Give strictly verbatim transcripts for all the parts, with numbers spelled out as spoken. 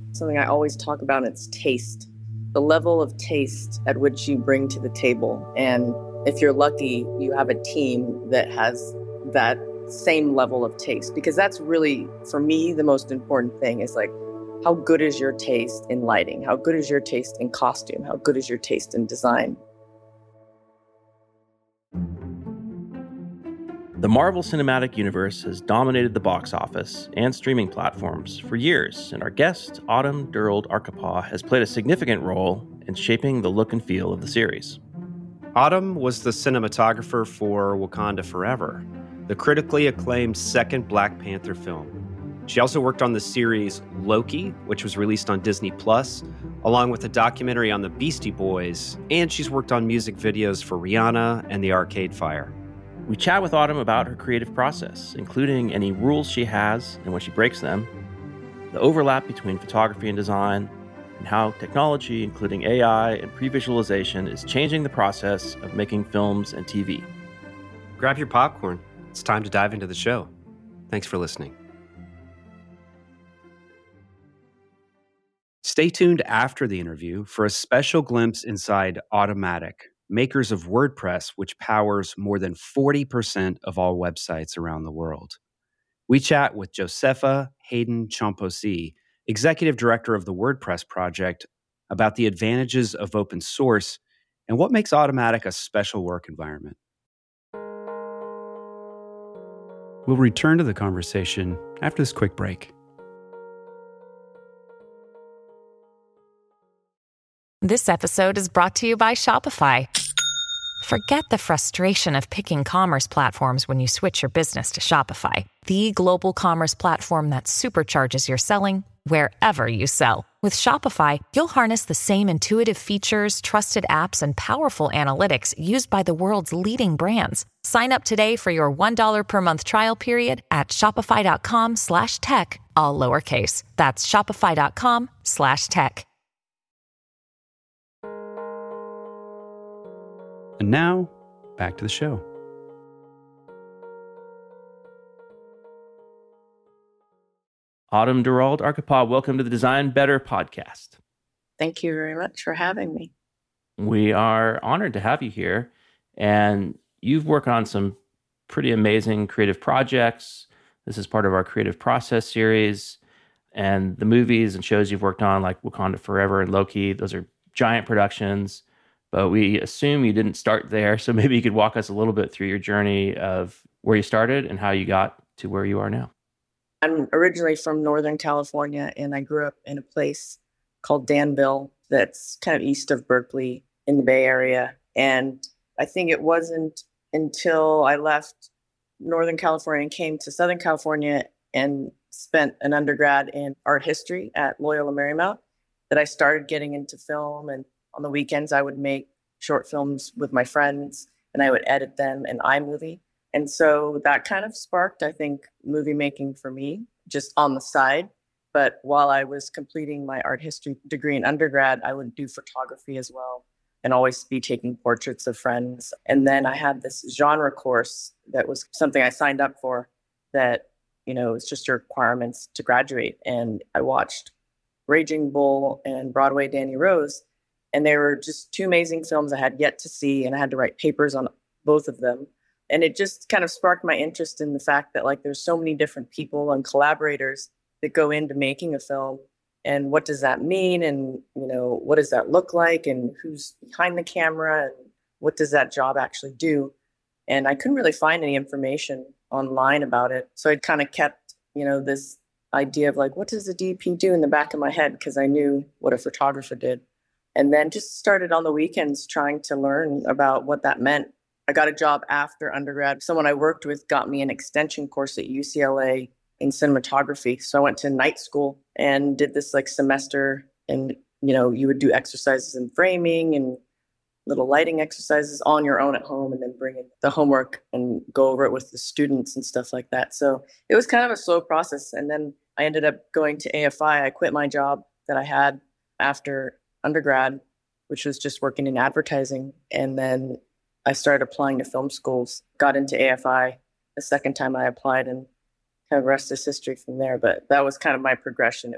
something I always talk about, and it's taste. The level of taste at which you bring to the table. And if you're lucky, you have a team that has that same level of taste, because that's really, for me, the most important thing is like, how good is your taste in lighting? How good is your taste in costume? How good is your taste in design? The Marvel Cinematic Universe has dominated the box office and streaming platforms for years, and our guest, Autumn Durald Arkapaw, has played a significant role in shaping the look and feel of the series. Autumn was the cinematographer for Wakanda Forever, the critically acclaimed second Black Panther film. She also worked on the series Loki, which was released on Disney Plus, along with a documentary on the Beastie Boys, and she's worked on music videos for Rihanna and the Arcade Fire. We chat with Autumn about her creative process, including any rules she has and when she breaks them, the overlap between photography and design, and how technology, including A I and pre-visualization, is changing the process of making films and T V. Grab your popcorn. It's time to dive into the show. Thanks for listening. Stay tuned after the interview for a special glimpse inside Automattic, makers of WordPress, which powers more than forty percent of all websites around the world. We chat with Josefa Hayden Chomphosy, Executive Director of the WordPress project, about the advantages of open source and what makes Automattic a special work environment. We'll return to the conversation after this quick break. This episode is brought to you by Shopify. Forget the frustration of picking commerce platforms when you switch your business to Shopify, the global commerce platform that supercharges your selling wherever you sell. With Shopify, you'll harness the same intuitive features, trusted apps, and powerful analytics used by the world's leading brands. Sign up today for your one dollar per month trial period at shopify.com slash tech, all lowercase. That's shopify.com slash tech. And now, back to the show. Autumn Durald Arkapaw, welcome to the Design Better podcast. Thank you very much for having me. We are honored to have you here. And you've worked on some pretty amazing creative projects. This is part of our creative process series. And the movies and shows you've worked on, like Wakanda Forever and Loki, those are giant productions. But we assume you didn't start there. So maybe you could walk us a little bit through your journey of where you started and how you got to where you are now. I'm originally from Northern California, and I grew up in a place called Danville that's kind of east of Berkeley in the Bay Area. And I think it wasn't until I left Northern California and came to Southern California and spent an undergrad in art history at Loyola Marymount that I started getting into film. And on the weekends, I would make short films with my friends, and I would edit them in iMovie. And so that kind of sparked, I think, movie making for me, just on the side. But while I was completing my art history degree in undergrad, I would do photography as well and always be taking portraits of friends. And then I had this genre course that was something I signed up for that, you know, it's just your requirements to graduate. And I watched Raging Bull and Broadway Danny Rose. And they were just two amazing films I had yet to see, and I had to write papers on both of them. And it just kind of sparked my interest in the fact that, like, there's so many different people and collaborators that go into making a film. And what does that mean? And, you know, what does that look like? And who's behind the camera? And what does that job actually do? And I couldn't really find any information online about it. So I kind of kept, you know, this idea of, like, what does a D P do in the back of my head? Because I knew what a photographer did. And then just started on the weekends trying to learn about what that meant. I got a job after undergrad. Someone I worked with got me an extension course at U C L A in cinematography. So I went to night school and did this like semester. And, you know, you would do exercises in framing and little lighting exercises on your own at home, and then bring in the homework and go over it with the students and stuff like that. So it was kind of a slow process. And then I ended up going to A F I. I quit my job that I had after undergrad, which was just working in advertising. And then I started applying to film schools, got into A F I the second time I applied, and kind of rest is history from there. But that was kind of my progression. It was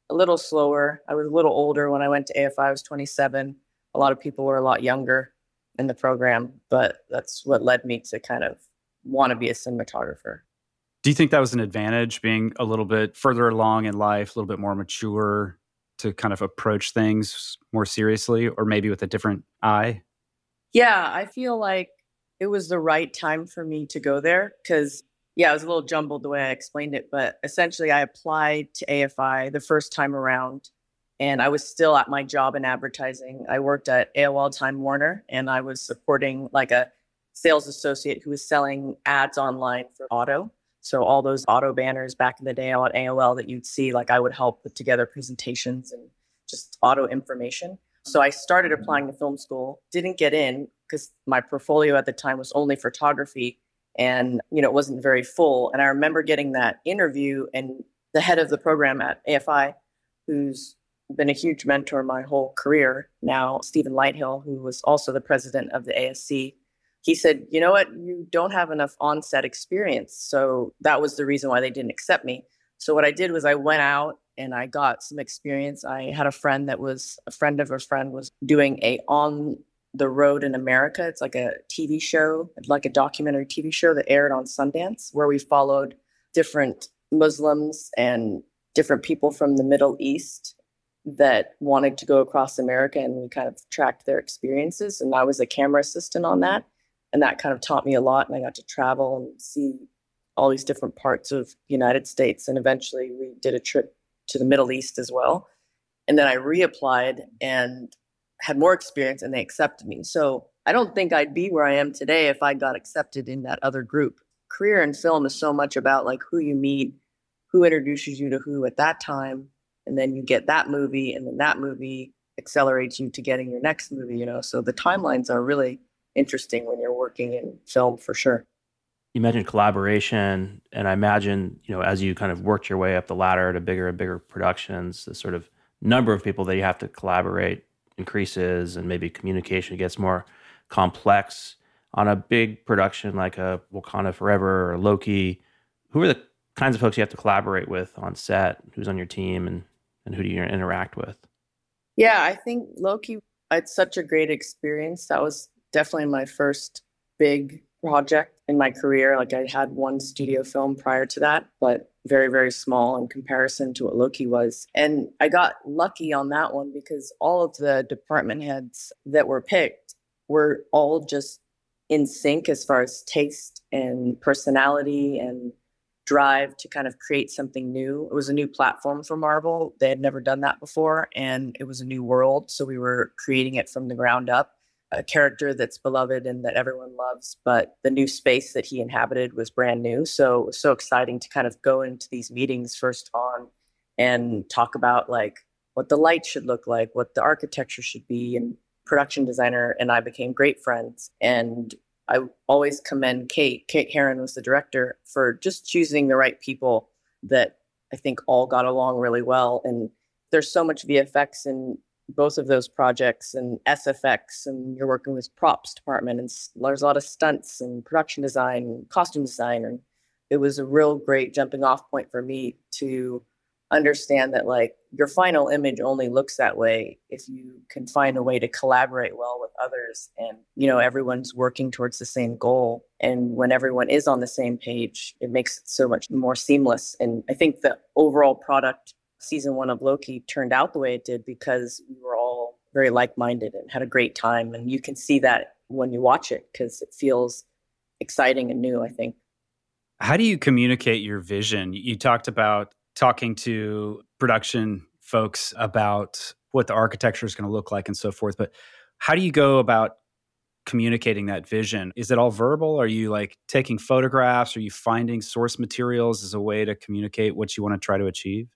a little slower. I was a little older when I went to A F I. I was twenty-seven. A lot of people were a lot younger in the program, but that's what led me to kind of want to be a cinematographer. Do you think that was an advantage, being a little bit further along in life, a little bit more mature, to kind of approach things more seriously, or maybe with a different eye? Yeah, I feel like it was the right time for me to go there because, yeah, it was a little jumbled the way I explained it, but essentially I applied to A F I the first time around and I was still at my job in advertising. I worked at A O L Time Warner and I was supporting like a sales associate who was selling ads online for auto. So all those auto banners back in the day on A O L that you'd see, like I would help put together presentations and just auto information. So I started applying to film school, didn't get in because my portfolio at the time was only photography and, you know, it wasn't very full. And I remember getting that interview and the head of the program at A F I, who's been a huge mentor my whole career now, Stephen Lighthill, who was also the president of the A S C. He said, you know what, you don't have enough on-set experience. So that was the reason why they didn't accept me. So what I did was I went out and I got some experience. I had a friend that was a friend of a friend was doing a On the Road in America. It's like a T V show, like a documentary T V show that aired on Sundance, where we followed different Muslims and different people from the Middle East that wanted to go across America, and we kind of tracked their experiences. And I was a camera assistant on that. And that kind of taught me a lot. And I got to travel and see all these different parts of the United States. And eventually we did a trip to the Middle East as well. And then I reapplied and had more experience and they accepted me. So I don't think I'd be where I am today if I got accepted in that other group. Career in film is so much about like who you meet, who introduces you to who at that time. And then you get that movie and then that movie accelerates you to getting your next movie, you know? So the timelines are really interesting when you're working in film for sure. You mentioned collaboration, and I imagine, you know, as you kind of worked your way up the ladder to bigger and bigger productions, the sort of number of people that you have to collaborate increases and maybe communication gets more complex. On a big production like a Wakanda Forever or Loki, who are the kinds of folks you have to collaborate with on set? Who's on your team and, and who do you interact with? Yeah, I think Loki, it's such a great experience. That was definitely my first big project in my career. Like I had one studio film prior to that, but very, very small in comparison to what Loki was. And I got lucky on that one because all of the department heads that were picked were all just in sync as far as taste and personality and drive to kind of create something new. It was a new platform for Marvel. They had never done that before, and it was a new world. So we were creating it from the ground up. A character that's beloved and that everyone loves, but the new space that he inhabited was brand new. So it was so exciting to kind of go into these meetings first on and talk about like what the light should look like, what the architecture should be. And production designer and I became great friends. And I always commend Kate. Kate Herron was the director for just choosing the right people that I think all got along really well. And there's so much V F X in both of those projects and S F X, and you're working with props department, and there's a lot of stunts and production design and costume design. And it was a real great jumping off point for me to understand that like your final image only looks that way if you can find a way to collaborate well with others, and you know everyone's working towards the same goal. And when everyone is on the same page, it makes it so much more seamless. And I think the overall product season one of Loki turned out the way it did because we were all very like-minded and had a great time. And you can see that when you watch it because it feels exciting and new, I think. How do you communicate your vision? You talked about talking to production folks about what the architecture is going to look like and so forth, but how do you go about communicating that vision? Is it all verbal? Are you like taking photographs? Are you finding source materials as a way to communicate what you want to try to achieve?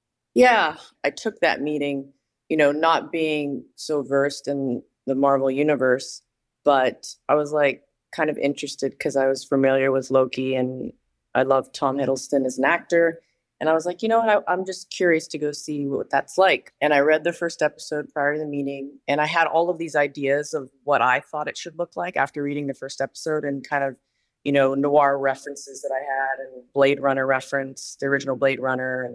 Yeah, I took that meeting, you know, not being so versed in the Marvel universe, but I was like kind of interested because I was familiar with Loki and I love Tom Hiddleston as an actor. And I was like, you know what, I, I'm just curious to go see what that's like. And I read the first episode prior to the meeting, and I had all of these ideas of what I thought it should look like after reading the first episode, and kind of, you know, noir references that I had and Blade Runner reference, the original Blade Runner, and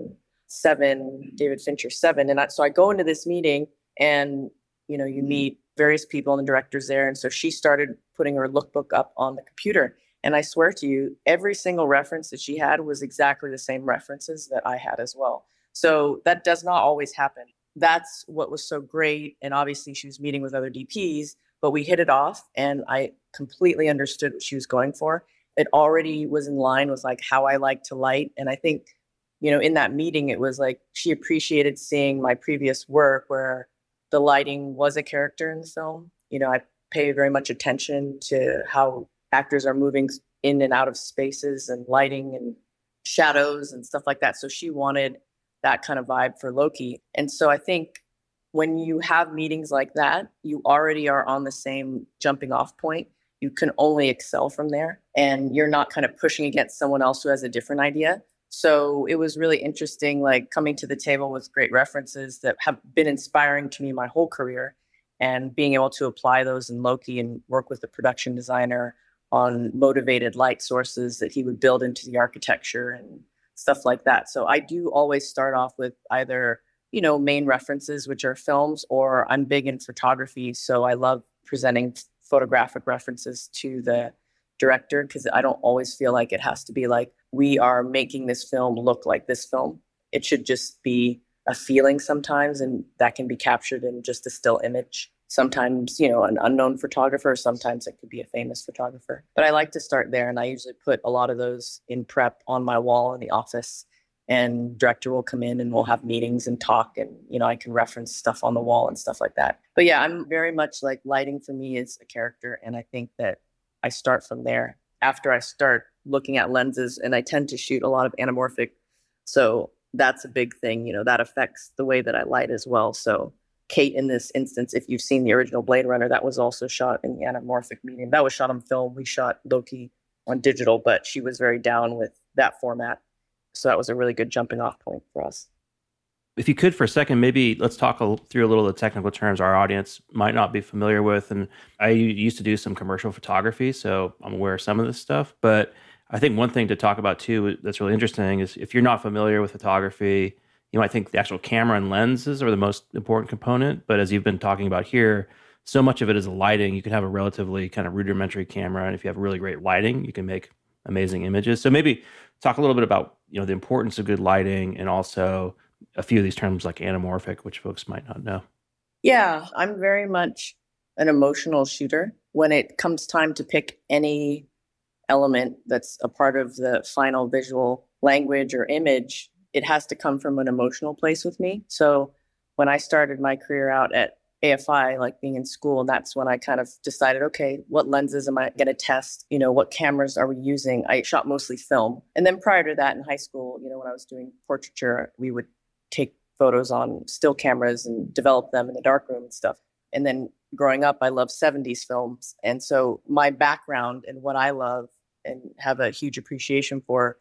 Seven, David Fincher Seven. And I, so I go into this meeting and, you know, you meet various people and the directors there. And so she started putting her lookbook up on the computer. And I swear to you, every single reference that she had was exactly the same references that I had as well. So that does not always happen. That's what was so great. And obviously she was meeting with other D Ps, but we hit it off and I completely understood what she was going for. It already was in line with like how I like to light. And I think, you know, in that meeting, it was like she appreciated seeing my previous work where the lighting was a character in the film. You know, I pay very much attention to how actors are moving in and out of spaces and lighting and shadows and stuff like that. So she wanted that kind of vibe for Loki. And so I think when you have meetings like that, you already are on the same jumping off point. You can only excel from there and you're not kind of pushing against someone else who has a different idea. So it was really interesting, like coming to the table with great references that have been inspiring to me my whole career and being able to apply those in Loki and work with the production designer on motivated light sources that he would build into the architecture and stuff like that. So I do always start off with either, you know, main references, which are films, or I'm big in photography. So I love presenting photographic references to the director because I don't always feel like it has to be like, we are making this film look like this film. It should just be a feeling sometimes, and that can be captured in just a still image. Sometimes, you know, an unknown photographer, sometimes it could be a famous photographer. But I like to start there, and I usually put a lot of those in prep on my wall in the office, and director will come in and we'll have meetings and talk, and, you know, I can reference stuff on the wall and stuff like that. But yeah, I'm very much like lighting for me is a character, and I think that I start from there. After I start looking at lenses, and I tend to shoot a lot of anamorphic, so that's a big thing, you know, that affects the way that I light as well. So Kate, in this instance, if you've seen the original Blade Runner, that was also shot in the anamorphic medium. That was shot on film. We shot Loki on digital, but she was very down with that format. So that was a really good jumping off point for us. If you could, for a second, maybe let's talk a, through a little of the technical terms our audience might not be familiar with. And I used to do some commercial photography, so I'm aware of some of this stuff. But I think one thing to talk about too that's really interesting is if you're not familiar with photography, you might think the actual camera and lenses are the most important component. But as you've been talking about here, so much of it is lighting. You can have a relatively kind of rudimentary camera, and if you have really great lighting, you can make amazing images. So maybe talk a little bit about, you know, the importance of good lighting, and also a few of these terms like anamorphic, which folks might not know. Yeah, I'm very much an emotional shooter. When it comes time to pick any element that's a part of the final visual language or image, it has to come from an emotional place with me. So when I started my career out at A F I, like being in school, that's when I kind of decided, okay, what lenses am I going to test? You know, what cameras are we using? I shot mostly film. And then prior to that in high school, you know, when I was doing portraiture, we would take photos on still cameras and develop them in the darkroom and stuff. And then growing up, I love seventies films. And so my background and what I love and have a huge appreciation for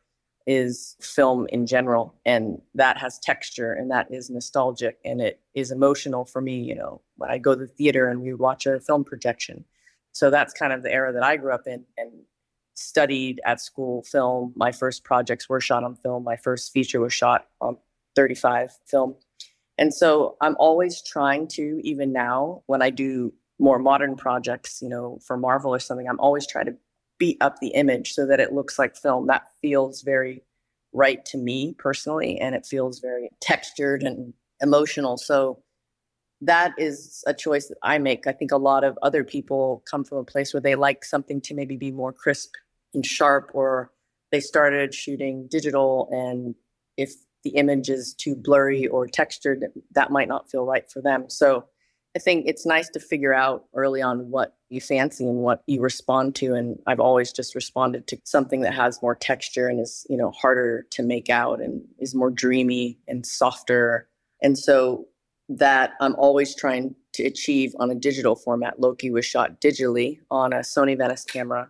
is film in general. And that has texture, and that is nostalgic, and it is emotional for me, you know, when I go to the theater and we watch a film projection. So that's kind of the era that I grew up in and studied at school film. My first projects were shot on film. My first feature was shot on thirty-five film. And so I'm always trying to, even now, when I do more modern projects, you know, for Marvel or something, I'm always trying to beat up the image so that it looks like film. That feels very right to me personally, and it feels very textured and emotional. So that is a choice that I make. I think a lot of other people come from a place where they like something to maybe be more crisp and sharp, or they started shooting digital, and if the image is too blurry or textured, that might not feel right for them. So I think it's nice to figure out early on what you fancy and what you respond to. And I've always just responded to something that has more texture and is, you know, harder to make out and is more dreamy and softer. And so that I'm always trying to achieve on a digital format. Loki was shot digitally on a Sony Venice camera.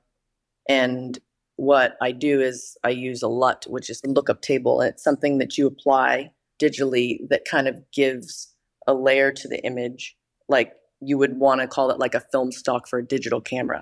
And what I do is I use a L U T, which is a lookup table. It's something that you apply digitally that kind of gives a layer to the image, like you would want to call it like a film stock for a digital camera.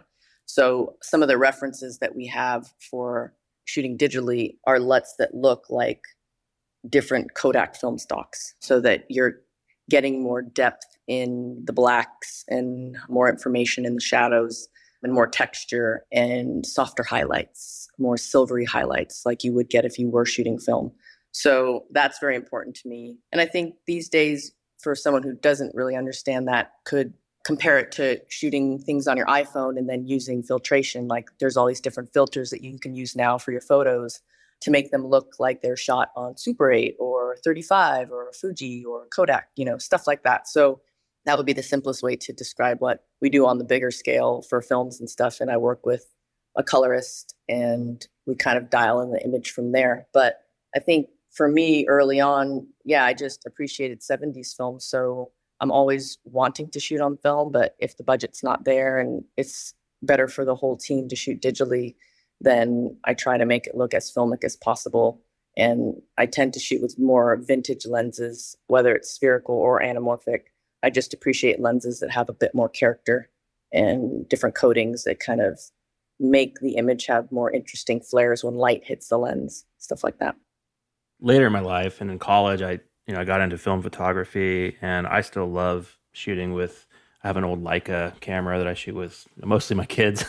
So some of the references that we have for shooting digitally are L U Ts that look like different Kodak film stocks so that you're getting more depth in the blacks and more information in the shadows and more texture and softer highlights, more silvery highlights like you would get if you were shooting film. So that's very important to me. And I think these days, for someone who doesn't really understand that, could compare it to shooting things on your iPhone and then using filtration. Like there's all these different filters that you can use now for your photos to make them look like they're shot on Super eight or thirty-five or Fuji or Kodak, you know, stuff like that. So that would be the simplest way to describe what we do on the bigger scale for films and stuff. And I work with a colorist and we kind of dial in the image from there. But I think for me early on, yeah, I just appreciated seventies films. So I'm always wanting to shoot on film, but if the budget's not there and it's better for the whole team to shoot digitally, then I try to make it look as filmic as possible. And I tend to shoot with more vintage lenses, whether it's spherical or anamorphic. I just appreciate lenses that have a bit more character and different coatings that kind of make the image have more interesting flares when light hits the lens, stuff like that. Later in my life and in college, I you know I got into film photography, and I still love shooting with. I have an old Leica camera that I shoot with, mostly my kids,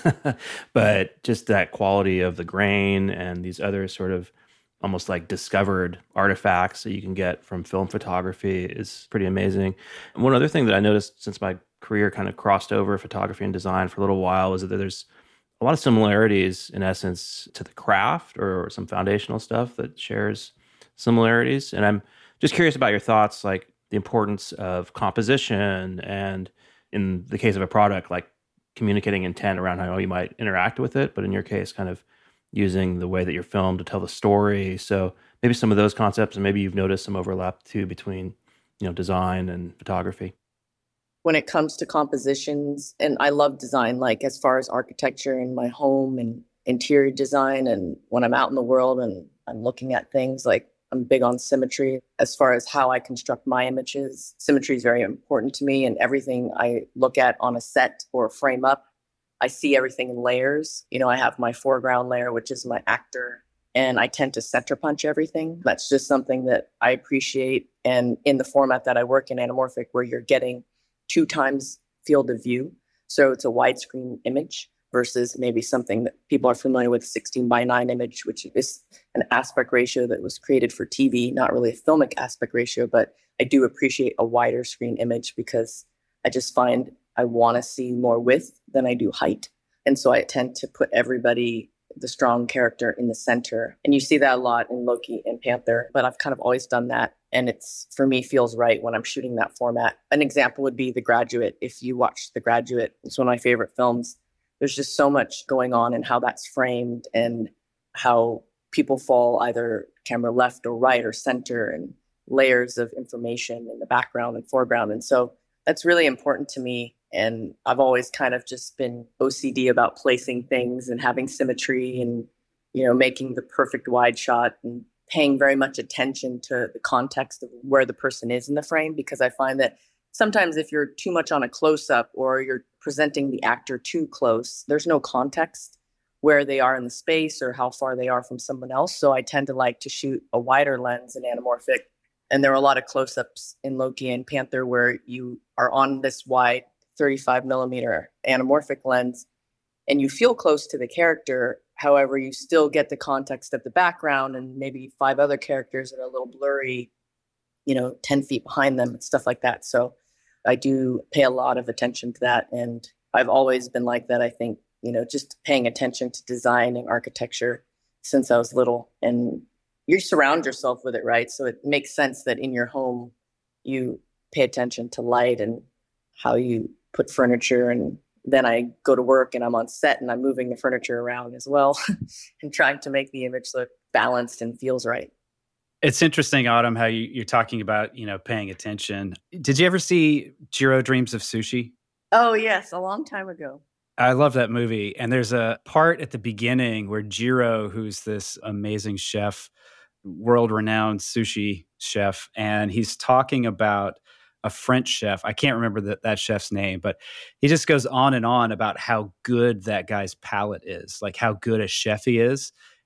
but just that quality of the grain and these other sort of almost like discovered artifacts that you can get from film photography is pretty amazing. And one other thing that I noticed since my career kind of crossed over photography and design for a little while is that there's a lot of similarities in essence to the craft or some foundational stuff that shares similarities. And I'm just curious about your thoughts, like the importance of composition and in the case of a product, like communicating intent around how you might interact with it, but in your case, kind of using the way that you're filmed to tell the story. So maybe some of those concepts, and maybe you've noticed some overlap too between, you know, design and photography. When it comes to compositions, and I love design, like as far as architecture in my home and interior design, and when I'm out in the world and I'm looking at things, like I'm big on symmetry as far as how I construct my images. Symmetry is very important to me, and everything I look at on a set or frame up, I see everything in layers. You know, I have my foreground layer, which is my actor, and I tend to center punch everything. That's just something that I appreciate. And in the format that I work in, anamorphic, where you're getting two times field of view. So it's a widescreen image versus maybe something that people are familiar with, sixteen by nine image, which is an aspect ratio that was created for T V, not really a filmic aspect ratio, but I do appreciate a wider screen image because I just find I want to see more width than I do height. And so I tend to put everybody, the strong character, in the center. And you see that a lot in Loki and Panther, but I've kind of always done that. And it's, for me, feels right when I'm shooting that format. An example would be The Graduate. If you watch The Graduate, it's one of my favorite films. There's just so much going on in how that's framed and how people fall either camera left or right or center, and layers of information in the background and foreground. And so that's really important to me. And I've always kind of just been O C D about placing things and having symmetry and, you know, making the perfect wide shot and paying very much attention to the context of where the person is in the frame, because I find that sometimes if you're too much on a close-up or you're presenting the actor too close, there's no context where they are in the space or how far they are from someone else. So I tend to like to shoot a wider lens in anamorphic. And there are a lot of close-ups in Loki and Panther where you are on this wide thirty-five millimeter anamorphic lens and you feel close to the character. However, you still get the context of the background and maybe five other characters that are a little blurry, you know, ten feet behind them and stuff like that. So I do pay a lot of attention to that. And I've always been like that, I think, you know, just paying attention to design and architecture since I was little. And you surround yourself with it, right? So it makes sense that in your home, you pay attention to light and how you put furniture. And then I go to work and I'm on set and I'm moving the furniture around as well and trying to make the image look balanced and feels right. It's interesting, Autumn, how you, you're talking about, you know, paying attention. Did you ever see Jiro Dreams of Sushi? Oh, yes, a long time ago. I love that movie. And there's a part at the beginning where Jiro, who's this amazing chef, world-renowned sushi chef, and he's talking about a French chef. I can't remember that, that chef's name, but he just goes on and on about how good that guy's palate is, like how good a chef he is.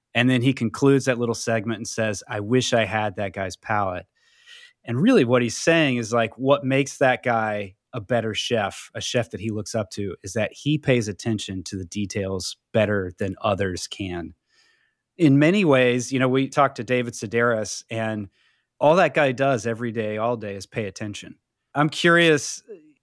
And then he concludes that little segment and says, I wish I had that guy's palate. And really what he's saying is like, what makes that guy a better chef, a chef that he looks up to, is that he pays attention to the details better than others can. In many ways, you know, we talked to David Sedaris, and all that guy does every day, all day, is pay attention. I'm curious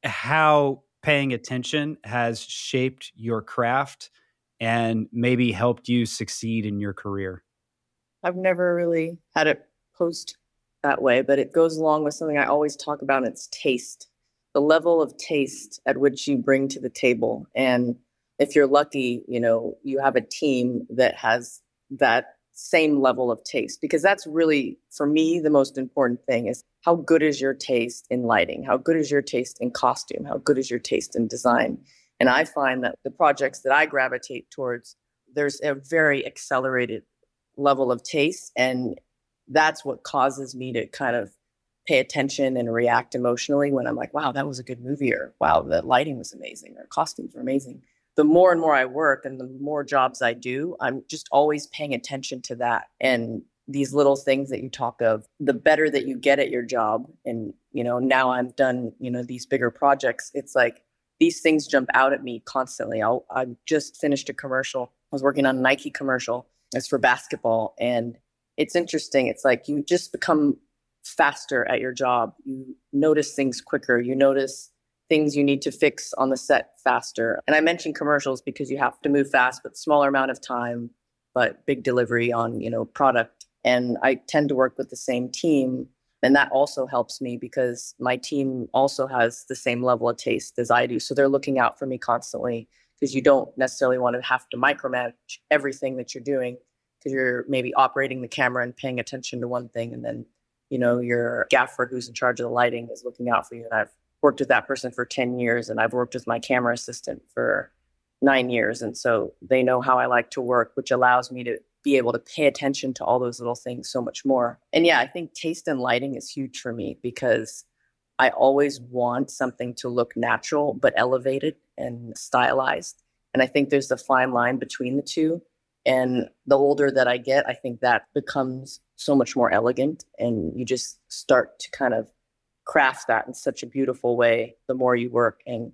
how paying attention has shaped your craft and maybe helped you succeed in your career. I've never really had it posed that way, but it goes along with something I always talk about, and it's taste. The level of taste at which you bring to the table. And if you're lucky, you know, you have a team that has that same level of taste, because that's really, for me, the most important thing is how good is your taste in lighting? How good is your taste in costume? How good is your taste in design? And I find that the projects that I gravitate towards, there's a very accelerated level of taste. And that's what causes me to kind of pay attention and react emotionally when I'm like, wow, that was a good movie, or wow, the lighting was amazing, or costumes were amazing. The more and more I work and the more jobs I do, I'm just always paying attention to that. And these little things that you talk of, the better that you get at your job. And, you know, now I've done, you know, these bigger projects. It's like these things jump out at me constantly. I'll, I just finished a commercial. I was working on a Nike commercial. It's for basketball. And it's interesting. It's like you just become faster at your job. You notice things quicker. You notice things you need to fix on the set faster. And I mentioned commercials because you have to move fast, but smaller amount of time, but big delivery on, you know, product. And I tend to work with the same team. And that also helps me because my team also has the same level of taste as I do. So they're looking out for me constantly, because you don't necessarily want to have to micromanage everything that you're doing, because you're maybe operating the camera and paying attention to one thing. And then, you know, your gaffer who's in charge of the lighting is looking out for you. And I've worked with that person for ten years, and I've worked with my camera assistant for nine years. And so they know how I like to work, which allows me to be able to pay attention to all those little things so much more. And yeah, I think taste and lighting is huge for me, because I always want something to look natural, but elevated and stylized. And I think there's a fine line between the two. And the older that I get, I think that becomes so much more elegant, and you just start to kind of craft that in such a beautiful way the more you work. And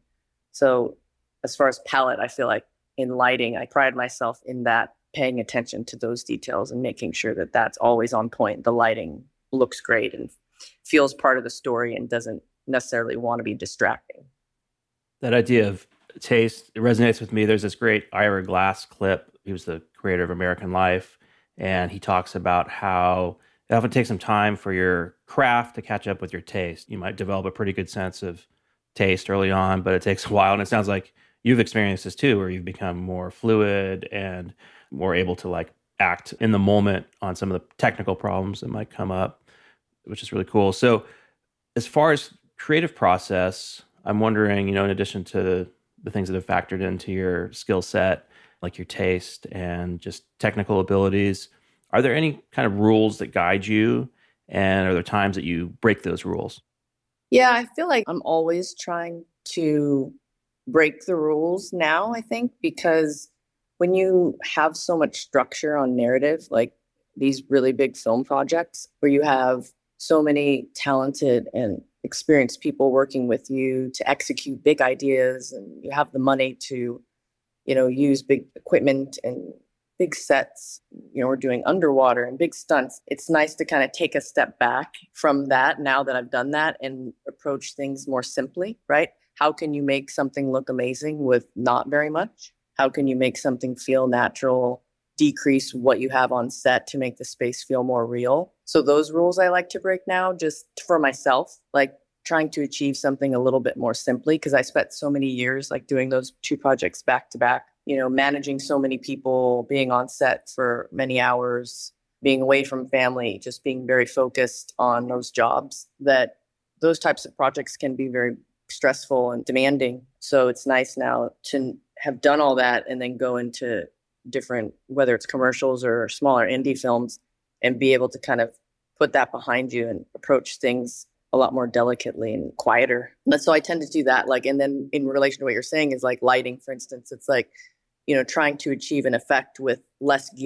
so as far as palette, I feel like in lighting, I pride myself in that, paying attention to those details and making sure that that's always on point. The lighting looks great and feels part of the story and doesn't necessarily want to be distracting. That idea of taste, it resonates with me. There's this great Ira Glass clip. He was the creator of American Life, and he talks about how it often takes some time for your craft to catch up with your taste. You might develop a pretty good sense of taste early on, but it takes a while. And it sounds like you've experienced this too, where you've become more fluid and more able to like act in the moment on some of the technical problems that might come up, which is really cool. So as far as creative process, I'm wondering, you know, in addition to the things that have factored into your skill set, like your taste and just technical abilities, are there any kind of rules that guide you? And are there times that you break those rules? Yeah, I feel like I'm always trying to break the rules now, I think, because when you have so much structure on narrative, like these really big film projects where you have so many talented and experienced people working with you to execute big ideas, and you have the money to, you know, use big equipment and big sets, you know, we're doing underwater and big stunts. It's nice to kind of take a step back from that now that I've done that and approach things more simply, right? How can you make something look amazing with not very much? How can you make something feel natural, decrease what you have on set to make the space feel more real? So those rules I like to break now, just for myself, like trying to achieve something a little bit more simply, because I spent so many years like doing those two projects back to back, you know, managing so many people, being on set for many hours, being away from family, just being very focused on those jobs, that those types of projects can be very stressful and demanding. So it's nice now to have done all that and then go into different, whether it's commercials or smaller indie films, and be able to kind of put that behind you and approach things a lot more delicately and quieter. And so I tend to do that. Like, and then in relation to what you're saying is like lighting, for instance, it's like, you know, trying to achieve an effect with less gear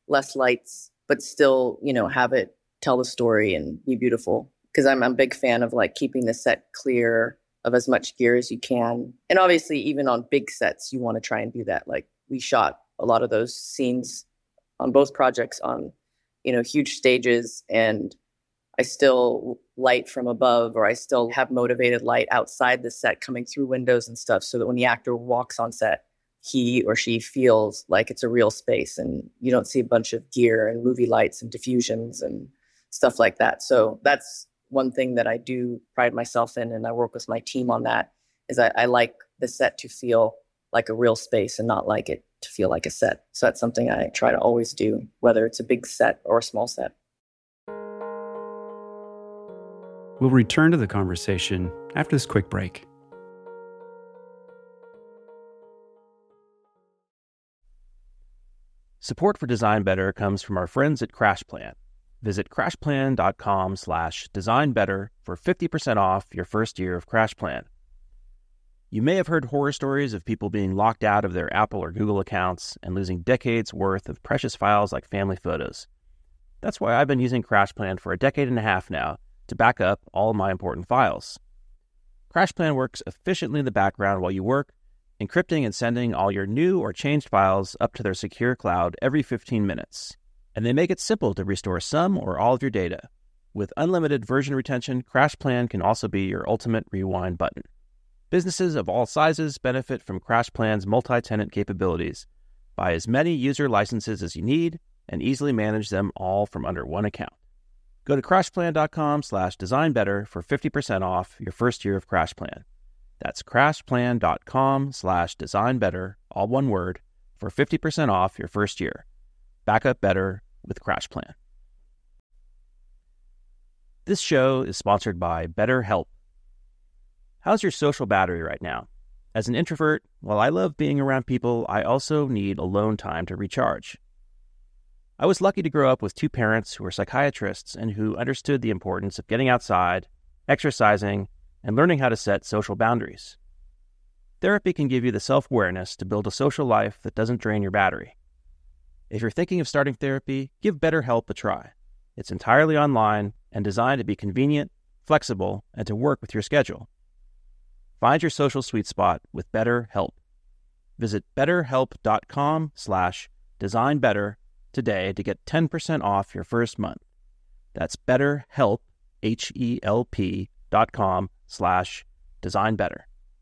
less lights, but still, you know, have it tell the story and be beautiful. Because I'm, I'm a big fan of like keeping the set clear of as much gear as you can. And obviously, even on big sets, you want to try and do that. Like we shot a lot of those scenes on both projects on, you know, huge stages, and I still light from above, or I still have motivated light outside the set coming through windows and stuff, so that when the actor walks on set, he or she feels like it's a real space and you don't see a bunch of gear and movie lights and diffusions and stuff like that. So that's one thing that I do pride myself in, and I work with my team on that, is I, I like the set to feel like a real space and not like it to feel like a set. So that's something I try to always do, whether it's a big set or a small set. We'll return to the conversation after this quick break. Support for Design Better comes from our friends at CrashPlan. Visit crashplan.com slash designbetter for fifty percent off your first year of CrashPlan. You may have heard horror stories of people being locked out of their Apple or Google accounts and losing decades worth of precious files like family photos. That's why I've been using CrashPlan for a decade and a half now to back up all my important files. CrashPlan works efficiently in the background while you work, encrypting and sending all your new or changed files up to their secure cloud every fifteen minutes. And they make it simple to restore some or all of your data. With unlimited version retention, CrashPlan can also be your ultimate rewind button. Businesses of all sizes benefit from CrashPlan's multi-tenant capabilities. Buy as many user licenses as you need and easily manage them all from under one account. Go to crashplan.com slash designbetter for fifty percent off your first year of CrashPlan. That's crashplan.com slash designbetter, all one word, for fifty percent off your first year. Back up better with CrashPlan. This show is sponsored by BetterHelp. How's your social battery right now? As an introvert, while I love being around people, I also need alone time to recharge. I was lucky to grow up with two parents who were psychiatrists and who understood the importance of getting outside, exercising, and learning how to set social boundaries. Therapy can give you the self-awareness to build a social life that doesn't drain your battery. If you're thinking of starting therapy, give BetterHelp a try. It's entirely online and designed to be convenient, flexible, and to work with your schedule. Find your social sweet spot with BetterHelp. Visit betterhelp.com slash designbetter today to get ten percent off your first month. That's betterhelp, H-E-L-P dot com slash designbetter.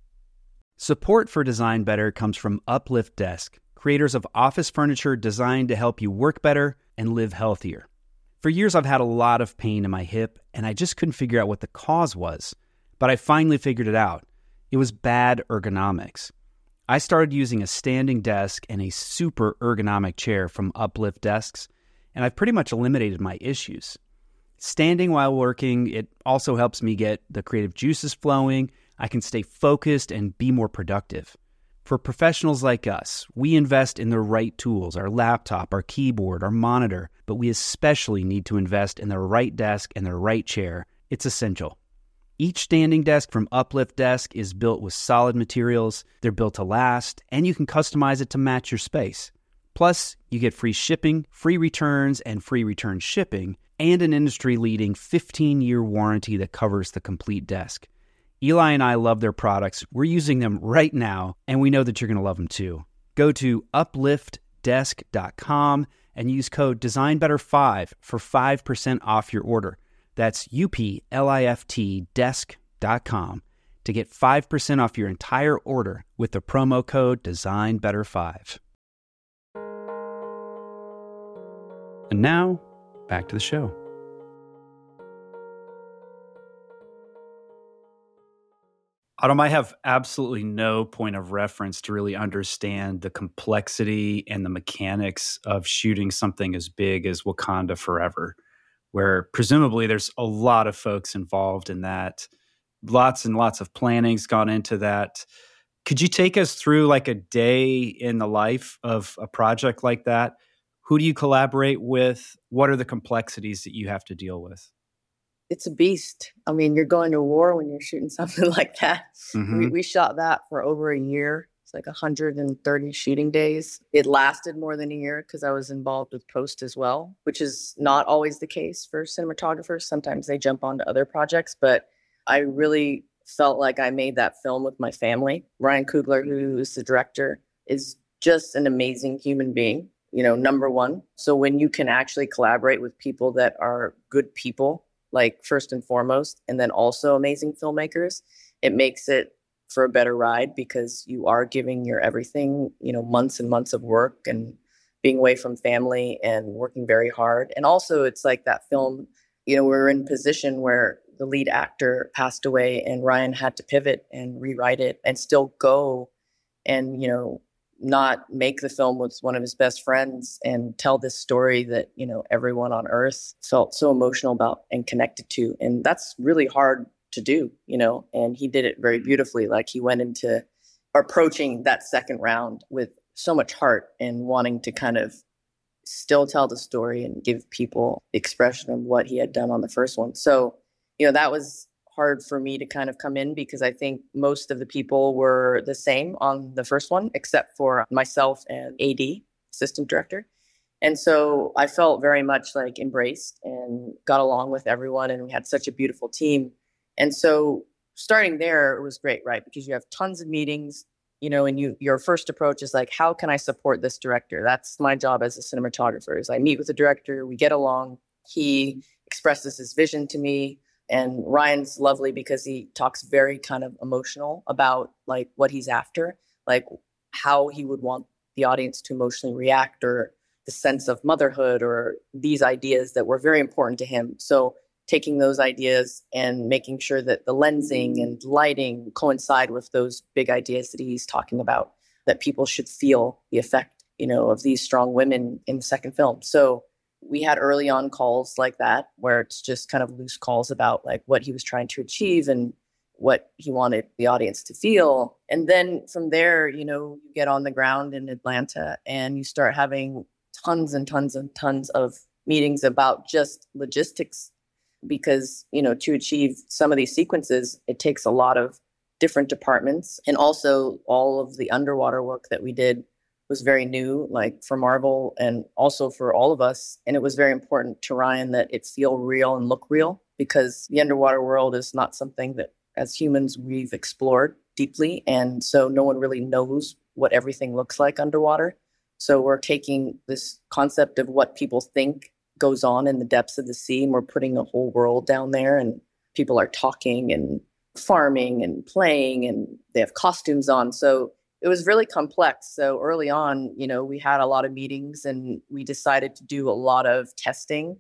Support for Design Better comes from Uplift Desk, creators of office furniture designed to help you work better and live healthier. For years, I've had a lot of pain in my hip, and I just couldn't figure out what the cause was. But I finally figured it out. It was bad ergonomics. I started using a standing desk and a super ergonomic chair from Uplift Desks, and I've pretty much eliminated my issues. Standing while working, it also helps me get the creative juices flowing. I can stay focused and be more productive. For professionals like us, we invest in the right tools, our laptop, our keyboard, our monitor, but we especially need to invest in the right desk and the right chair. It's essential. Each standing desk from Uplift Desk is built with solid materials, they're built to last, and you can customize it to match your space. Plus, you get free shipping, free returns, and free return shipping, and an industry-leading fifteen-year warranty that covers the complete desk. Eli and I love their products. We're using them right now, and we know that you're going to love them too. Go to uplift desk dot com and use code design better five for five percent off your order. That's U P L I F T desk dot com to get five percent off your entire order with the promo code design better five. And now, back to the show. Autumn, I have absolutely no point of reference to really understand the complexity and the mechanics of shooting something as big as Wakanda Forever, where presumably there's a lot of folks involved in that. Lots and lots of planning's gone into that. Could you take us through like a day in the life of a project like that? Who do you collaborate with? What are the complexities that you have to deal with? It's a beast. I mean, you're going to war when you're shooting something like that. Mm-hmm. We, we shot that for over a year It's like one hundred thirty shooting days. It lasted more than a year because I was involved with post as well, which is not always the case for cinematographers. Sometimes they jump onto other projects, but I really felt like I made that film with my family. Ryan Coogler, who is the director, is just an amazing human being, you know, number one. So when you can actually collaborate with people that are good people, like first and foremost, and then also amazing filmmakers, it makes it for a better ride because you are giving your everything, you know, months and months of work and being away from family and working very hard. And also it's like that film, you know, we're in a position where the lead actor passed away and Ryan had to pivot and rewrite it and still go and, you know, not make the film with one of his best friends and tell this story that, you know, everyone on earth felt so emotional about and connected to. And that's really hard to do, you know, and he did it very beautifully. Like he went into approaching that second round with so much heart and wanting to kind of still tell the story and give people expression of what he had done on the first one. So, you know, that was hard for me to kind of come in because I think most of the people were the same on the first one, except for myself and A D, assistant director. And so I felt very much like embraced and got along with everyone. And we had such a beautiful team. And so starting there, it was great, right? Because you have tons of meetings, you know, and you your first approach is like, how can I support this director? That's my job as a cinematographer is I meet with the director, we get along. He expresses his vision to me. And Ryan's lovely because he talks very kind of emotional about like what he's after, like how he would want the audience to emotionally react or the sense of motherhood or these ideas that were very important to him. So taking those ideas and making sure that the lensing and lighting coincide with those big ideas that he's talking about, that people should feel the effect, you know, of these strong women in the second film. So we had early on calls like that, where it's just kind of loose calls about like what he was trying to achieve and what he wanted the audience to feel. And then from there, you know, you get on the ground in Atlanta and you start having tons and tons and tons of meetings about just logistics. Because, you know, to achieve some of these sequences, it takes a lot of different departments. And also all of the underwater work that we did was very new, like for Marvel and also for all of us. And it was very important to Ryan that it feel real and look real because the underwater world is not something that as humans we've explored deeply. And so no one really knows what everything looks like underwater. So we're taking this concept of what people think goes on in the depths of the sea, and we're putting a whole world down there, and people are talking and farming and playing, and they have costumes on. So it was really complex. So early on, you know, we had a lot of meetings and we decided to do a lot of testing.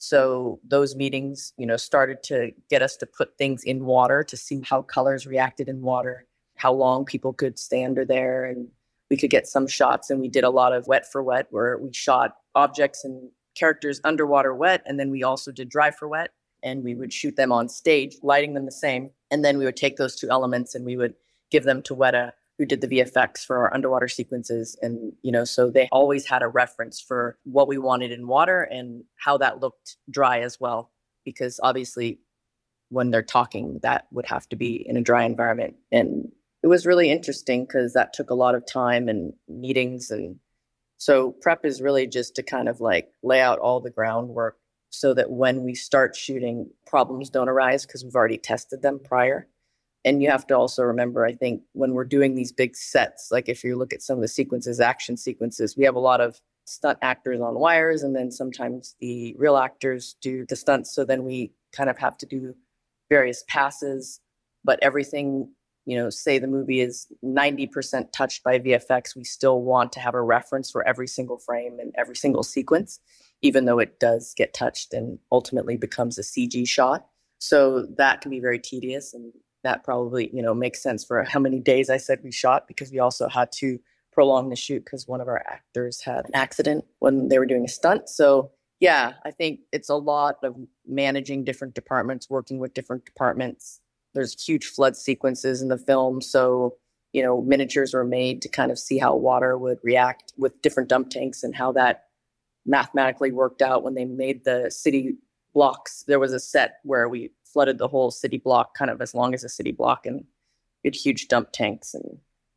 So those meetings, you know, started to get us to put things in water to see how colors reacted in water, how long people could stay under there, and we could get some shots. And we did a lot of wet for wet where we shot objects and characters underwater wet, and then we also did dry for wet, and we would shoot them on stage, lighting them the same, and then we would take those two elements and we would give them to Weta, who did the V F X for our underwater sequences. And, you know, so they always had a reference for what we wanted in water and how that looked dry as well, because obviously when they're talking, that would have to be in a dry environment. And it was really interesting because that took a lot of time and meetings. And so prep is really just to kind of like lay out all the groundwork so that when we start shooting, problems don't arise because we've already tested them prior. And you have to also remember, I think, when we're doing these big sets, like if you look at some of the sequences, action sequences, we have a lot of stunt actors on wires, and then sometimes the real actors do the stunts. So then we kind of have to do various passes, but everything, you know, say the movie is ninety percent touched by V F X, we still want to have a reference for every single frame and every single sequence, even though it does get touched and ultimately becomes a C G shot. So that can be very tedious, and that probably, you know, makes sense for how many days I said we shot, because we also had to prolong the shoot because one of our actors had an accident when they were doing a stunt. So yeah, I think it's a lot of managing different departments, working with different departments. There's huge flood sequences in the film. So, you know, miniatures were made to kind of see how water would react with different dump tanks and how that mathematically worked out when they made the city blocks. There was a set where we flooded the whole city block, kind of as long as a city block, and we had huge dump tanks. And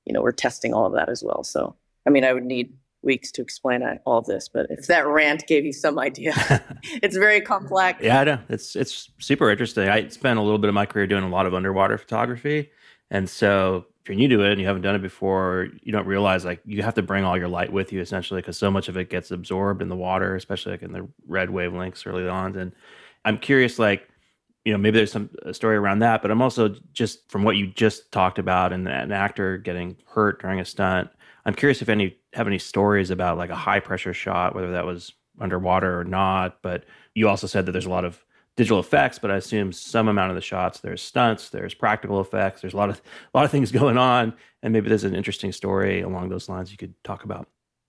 you know, we're testing all of that as well. So, I mean, I would need weeks to explain all of this, but if that rant gave you some idea, it's very complex. Yeah, I know. It's, it's super interesting. I spent a little bit of my career doing a lot of underwater photography. And so if you're new to it and you haven't done it before, you don't realize like you have to bring all your light with you essentially, because so much of it gets absorbed in the water, especially like in the red wavelengths early on. And I'm curious, like, you know, maybe there's some a story around that, but I'm also just from what you just talked about and an actor getting hurt during a stunt. I'm curious if any have any stories about like a high pressure shot, whether that was underwater or not. But you also said that there's a lot of digital effects, but I assume some amount of the shots, there's stunts, there's practical effects, there's a lot of a lot of things going on. And maybe there's an interesting story along those lines you could talk about.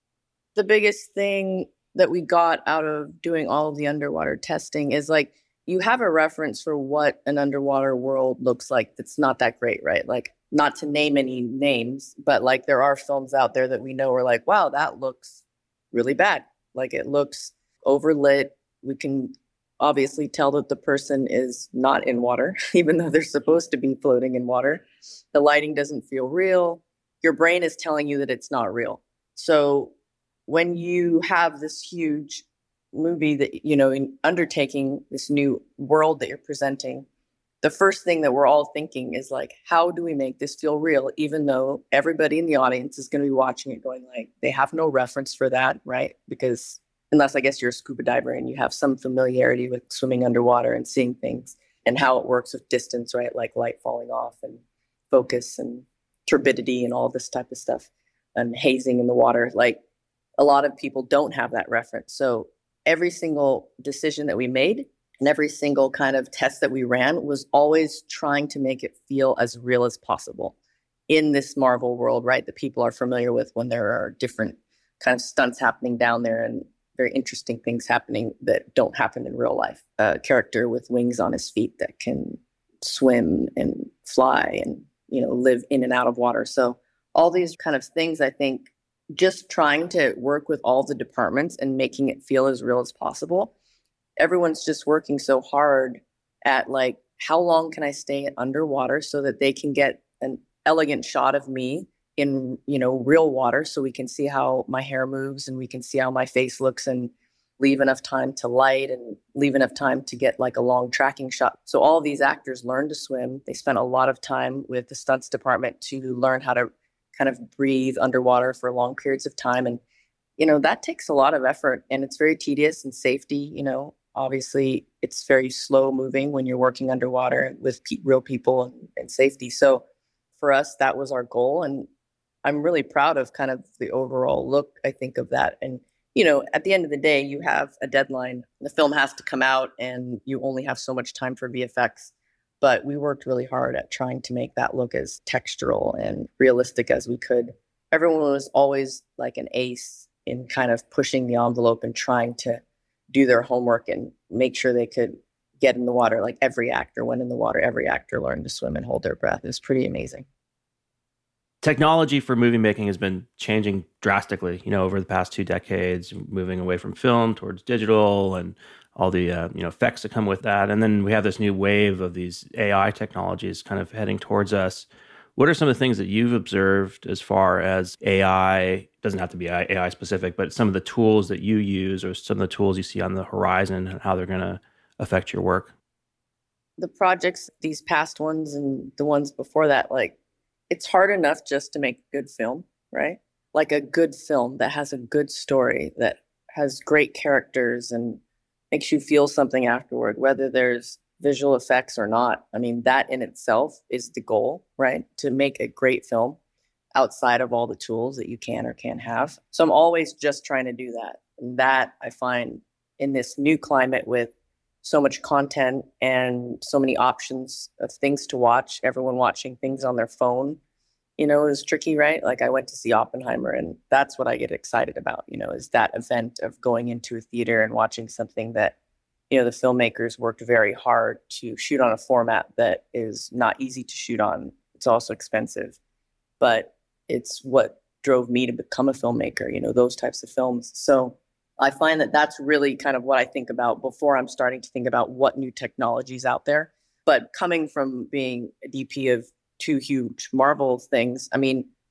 The biggest thing that we got out of doing all of the underwater testing is like, you have a reference for what an underwater world looks like that's not that great, right? Like, not to name any names, but like there are films out there that we know are like, wow, that looks really bad. Like it looks overlit. We can obviously tell that the person is not in water, even though they're supposed to be floating in water. The lighting doesn't feel real. Your brain is telling you that it's not real. So when you have this huge movie that, you know, in undertaking this new world that you're presenting, the first thing that we're all thinking is like, how do we make this feel real? Even though everybody in the audience is going to be watching it going like, they have no reference for that, right? Because unless I guess you're a scuba diver and you have some familiarity with swimming underwater and seeing things and how it works with distance, right? Like light falling off and focus and turbidity and all this type of stuff and hazing in the water. Like a lot of people don't have that reference. So every single decision that we made and every single kind of test that we ran was always trying to make it feel as real as possible in this Marvel world, right? That people are familiar with when there are different kind of stunts happening down there and very interesting things happening that don't happen in real life. A character with wings on his feet that can swim and fly and, you know, live in and out of water. So all these kind of things, I think, just trying to work with all the departments and making it feel as real as possible. Everyone's just working so hard at like, how long can I stay underwater so that they can get an elegant shot of me in, you know, real water so we can see how my hair moves and we can see how my face looks and leave enough time to light and leave enough time to get like a long tracking shot. So all of these actors learned to swim. They spent a lot of time with the stunts department to learn how to kind of breathe underwater for long periods of time. And, you know, that takes a lot of effort and it's very tedious and safety, you know, obviously it's very slow moving when you're working underwater with pe- real people and, and safety. So for us, that was our goal. And I'm really proud of kind of the overall look, I think, of that. And, you know, at the end of the day, you have a deadline. The film has to come out and you only have so much time for V F X. But we worked really hard at trying to make that look as textural and realistic as we could. Everyone was always like an ace in kind of pushing the envelope and trying to do their homework and make sure they could get in the water. Like every actor went in the water. Every actor learned to swim and hold their breath. It was pretty amazing. Technology for movie making has been changing drastically, you know, over the past two decades, moving away from film towards digital and all the uh, you know effects that come with that. And then we have this new wave of these A I technologies kind of heading towards us. What are some of the things that you've observed as far as A I, doesn't have to be A I specific, but some of the tools that you use or some of the tools you see on the horizon and how they're going to affect your work? The projects, these past ones and the ones before that, like it's hard enough just to make a good film, right? Like a good film that has a good story, that has great characters and makes you feel something afterward, whether there's visual effects or not. I mean, that in itself is the goal, right? To make a great film outside of all the tools that you can or can't have. So I'm always just trying to do that. And that I find in this new climate with so much content and so many options of things to watch, everyone watching things on their phone, you know, is tricky, right? Like I went to see Oppenheimer and that's what I get excited about, you know, is that event of going into a theater and watching something that, you know, the filmmakers worked very hard to shoot on a format that is not easy to shoot on. It's also expensive, but it's what drove me to become a filmmaker, you know, those types of films. So I find that that's really kind of what I think about before I'm starting to think about what new technologies out there. But coming from being a D P of two huge Marvel things, I mean,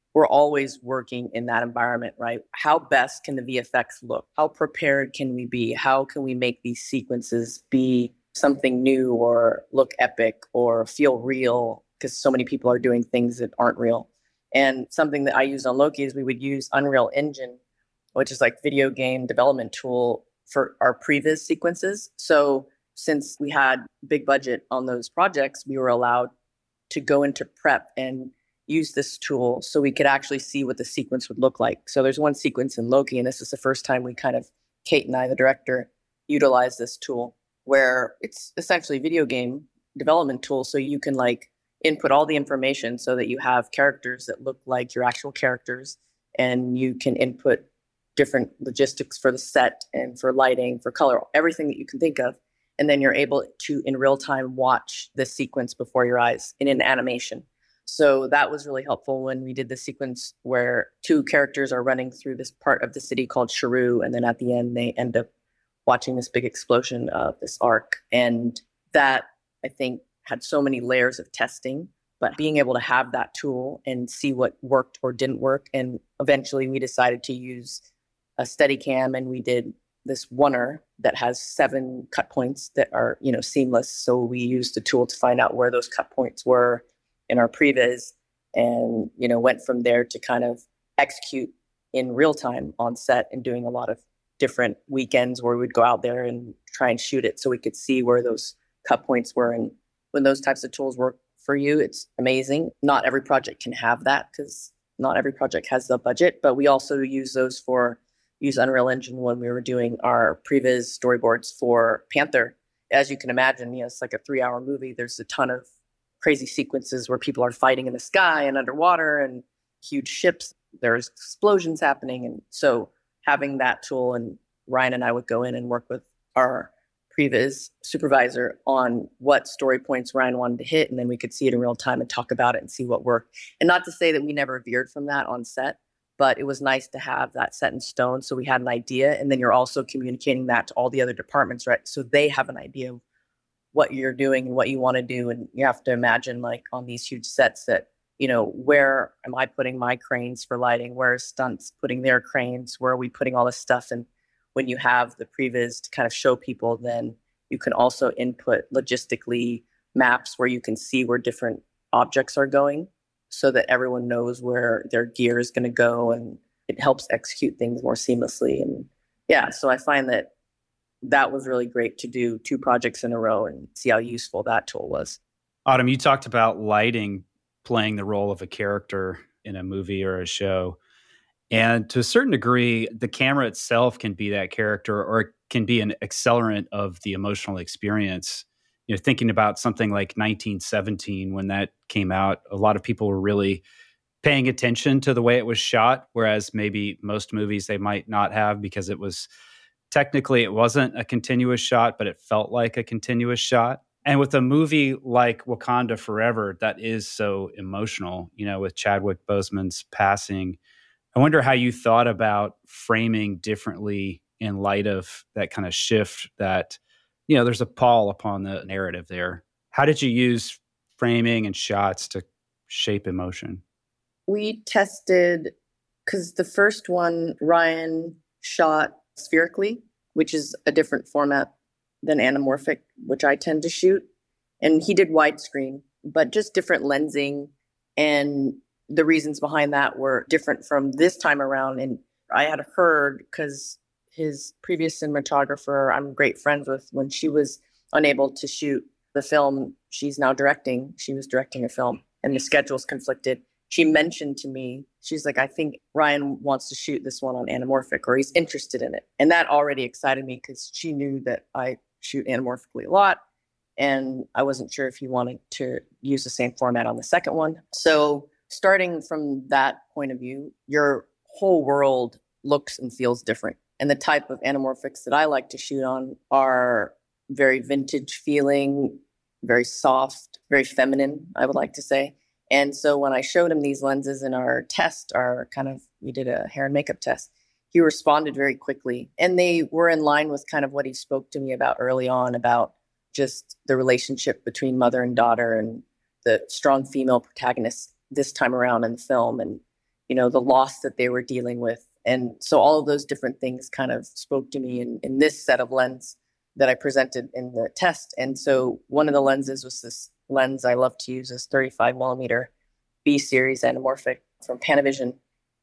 we're always working in that environment, right? How best can the V F X look? How prepared can we be? How can we make these sequences be something new or look epic or feel real? Because so many people are doing things that aren't real. And something that I use on Loki is we would use Unreal Engine, which is like video game development tool for our previs sequences. So since we had big budget on those projects, we were allowed to go into prep and use this tool so we could actually see what the sequence would look like. So there's one sequence in Loki, and this is the first time we kind of, Kate and I, the director, utilized this tool where it's essentially a video game development tool. So you can like input all the information so that you have characters that look like your actual characters, and you can input different logistics for the set and for lighting, for color, everything that you can think of. And then you're able to, in real time, watch the sequence before your eyes in an animation. So that was really helpful when we did the sequence where two characters are running through this part of the city called Sharu, and then at the end they end up watching this big explosion of this arc. And that, I think, had so many layers of testing, but being able to have that tool and see what worked or didn't work. And eventually we decided to use a Steadicam, and we did this oneer that has seven cut points that are, you know, seamless. So we used the tool to find out where those cut points were in our previs, and, you know, went from there to kind of execute in real time on set, and doing a lot of different weekends where we'd go out there and try and shoot it so we could see where those cut points were. And when those types of tools work for you, it's amazing. Not every project can have that because not every project has the budget, but we also use those for, use Unreal Engine when we were doing our previs storyboards for Panther. As you can imagine, you know, it's like a three hour movie. There's a ton of crazy sequences where people are fighting in the sky and underwater and huge ships. There's explosions happening. And so having that tool, and Ryan and I would go in and work with our previs supervisor on what story points Ryan wanted to hit. And then we could see it in real time and talk about it and see what worked. And not to say that we never veered from that on set, but it was nice to have that set in stone. So we had an idea, and then you're also communicating that to all the other departments, right? So they have an idea of what you're doing and what you want to do. And you have to imagine, like, on these huge sets that, you know, where am I putting my cranes for lighting? Where is stunts putting their cranes? Where are we putting all this stuff? And when you have the previs to kind of show people, then you can also input logistically maps where you can see where different objects are going so that everyone knows where their gear is going to go, and it helps execute things more seamlessly. And yeah, so I find that that was really great to do two projects in a row and see how useful that tool was. Autumn, you talked about lighting playing the role of a character in a movie or a show. And to a certain degree, the camera itself can be that character, or it can be an accelerant of the emotional experience. You know, thinking about something like nineteen seventeen, when that came out, a lot of people were really paying attention to the way it was shot, whereas maybe most movies they might not have, because it was technically it wasn't a continuous shot, but it felt like a continuous shot. And with a movie like Wakanda Forever, that is so emotional, you know, with Chadwick Boseman's passing, I wonder how you thought about framing differently in light of that kind of shift that, you know, there's a pall upon the narrative there. How did you use framing and shots to shape emotion? We tested, because the first one, Ryan shot spherically, which is a different format than anamorphic, which I tend to shoot. And he did widescreen, but just different lensing. And the reasons behind that were different from this time around. And I had heard, because his previous cinematographer, I'm great friends with, when she was unable to shoot the film she's now directing, she was directing a film and the schedules conflicted. She mentioned to me, she's like, I think Ryan wants to shoot this one on anamorphic, or he's interested in it. And that already excited me because she knew that I shoot anamorphically a lot. And I wasn't sure if he wanted to use the same format on the second one. So starting from that point of view, your whole world looks and feels different. And the type of anamorphics that I like to shoot on are very vintage feeling, very soft, very feminine, I would like to say. And so when I showed him these lenses in our test, our kind of, we did a hair and makeup test, he responded very quickly. And they were in line with kind of what he spoke to me about early on, about just the relationship between mother and daughter and the strong female protagonist this time around in the film. And, you know, the loss that they were dealing with. And so all of those different things kind of spoke to me in, in this set of lens that I presented in the test. And so one of the lenses was this lens I love to use, this thirty-five millimeter B series anamorphic from Panavision.